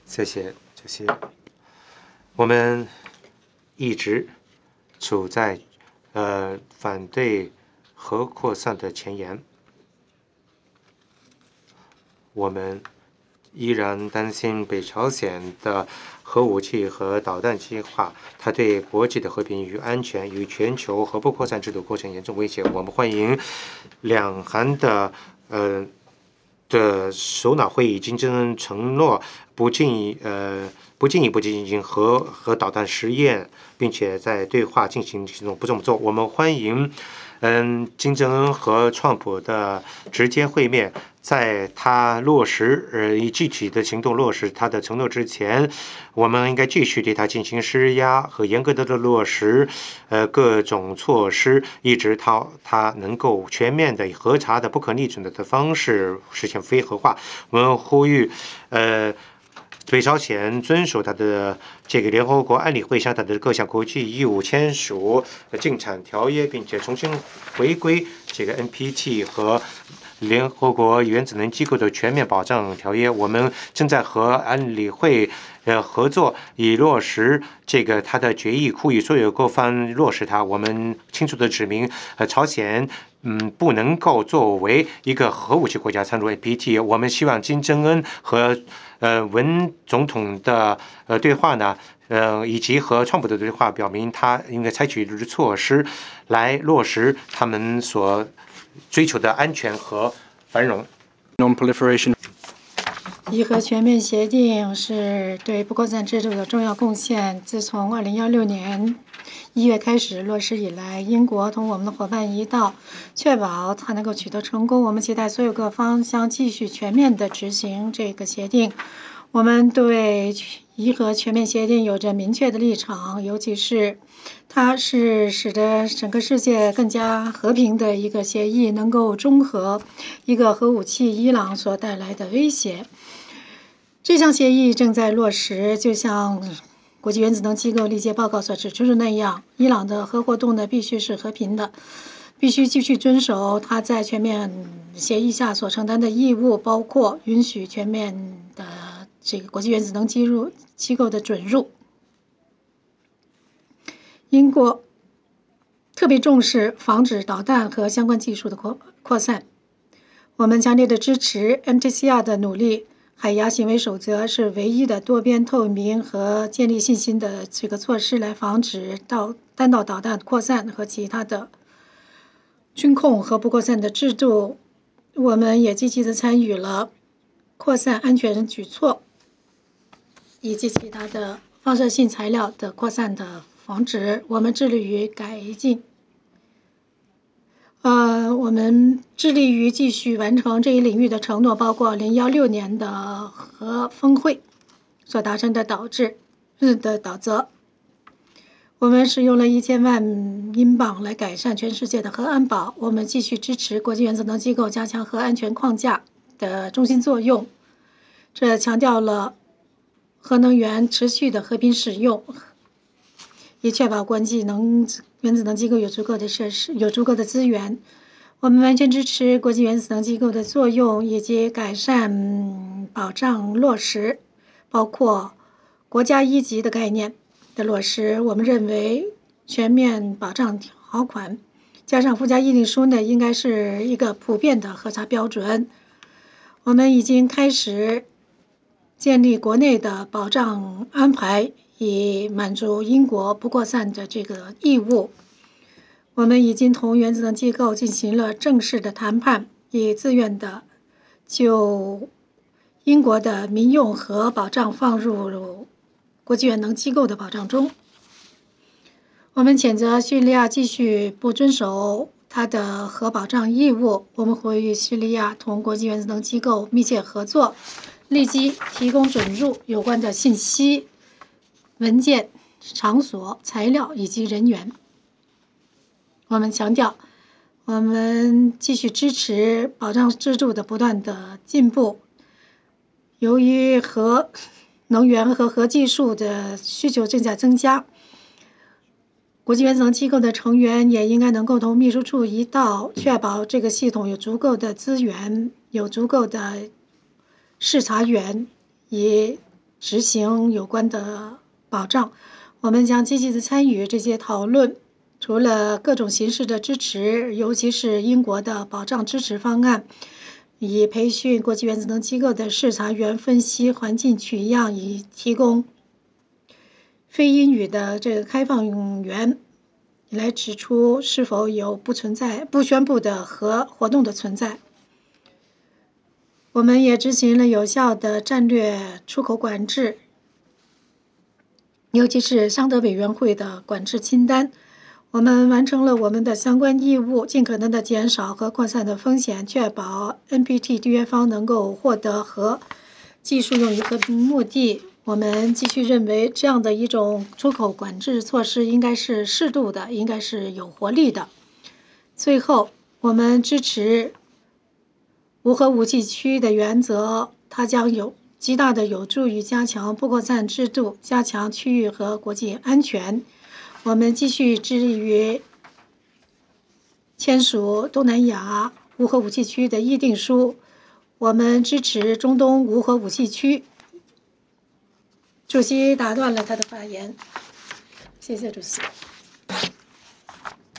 谢谢。我们一直处在反对核扩散的前沿，我们依然担心北朝鲜的核武器和导弹计划，它对国际的和平与安全与全球核不扩散制度构成严重威胁。我们欢迎两韩的首脑会议金正恩承诺不进一步进行核导弹实验，并且在对话进行行动，不这么做。我们欢迎金正恩和川普的直接会面，在他落实以具体的行动落实他的承诺之前，我们应该继续对他进行施压和严格的落实各种措施，一直到他能够全面的核查的不可逆转的方式实现非核化。我们呼吁北朝鲜遵守它的这个联合国安理会下的各项国际义务，签署禁产条约，并且重新回归这个 NPT 和联合国原子能机构的全面保障条约。我们正在和安理会合作，以落实这个它的决议，呼吁所有各方落实它。我们清楚地指明，朝鲜不能够作为一个核武器国家参入 NPT。我们希望金正恩和文总统的对话呢，以及和川普的对话，表明他应该采取措施来落实他们所追求的安全和繁荣。 Non-proliferation。 伊核全面协定是对不扩散制度的重要贡献。自从2016年1月开始落实以来，英国同我们的伙伴一道，确保它能够取得成功。我们期待所有各方将继续全面地执行这个协定。我们对伊核全面协定有着明确的立场，尤其是它是使得整个世界更加和平的一个协议，能够中和一个核武器伊朗所带来的威胁。这项协议正在落实，就像国际原子能机构历届报告所指出的那样，伊朗的核活动呢必须是和平的，必须继续遵守它在全面协议下所承担的义务，包括允许全面的这个国际原子能机构的准入。英国特别重视防止导弹和相关技术的扩散，我们强烈的支持 MTCR 的努力。海牙行为守则是唯一的多边、透明和建立信心的这个措施，来防止弹道导弹扩散和其他的军控和不扩散的制度。我们也积极地参与了扩散安全举措以及其他的放射性材料的扩散的防止。我们致力于改进。我们致力于继续完成这一领域的承诺，包括2016年的核峰会所达成的导则。我们使用了1000万英镑来改善全世界的核安保。我们继续支持国际原子能机构加强核安全框架的中心作用，这强调了核能源持续的和平使用，以确保国际原子能机构有足够的设施、有足够的资源。我们完全支持国际原子能机构的作用，以及改善保障落实，包括国家一级的概念的落实。我们认为全面保障条款加上附加议定书呢，应该是一个普遍的核查标准。我们已经开始建立国内的保障安排，以满足英国不扩散的这个义务。我们已经同原子能机构进行了正式的谈判，以自愿的就英国的民用核保障放入国际原子能机构的保障中。我们谴责叙利亚继续不遵守它的核保障义务。我们呼吁叙利亚同国际原子能机构密切合作，立即提供准入有关的信息、文件、场所、材料以及人员。我们强调，我们继续支持保障制度的不断的进步。由于核能源和核技术的需求正在增加，国际原子能机构的成员也应该能够同秘书处一道，确保这个系统有足够的资源、有足够的视察员，以执行有关的保障。我们将积极的参与这些讨论，除了各种形式的支持，尤其是英国的保障支持方案，以培训国际原子能机构的视察员分析环境取样，以提供非英语的这个开放源，来指出是否有不宣布的核活动的存在。我们也执行了有效的战略出口管制，尤其是桑德委员会的管制清单。我们完成了我们的相关义务，尽可能的减少和扩散的风险，确保 NPT 缔约方能够获得核技术用于和平目的。我们继续认为，这样的一种出口管制措施应该是适度的，应该是有活力的。最后，我们支持无核武器区的原则，它将有极大的有助于加强不扩散制度，加强区域和国际安全。我们继续致力于签署东南亚无核武器区的议定书。我们支持中东无核武器区。主席打断了他的发言，谢谢主席。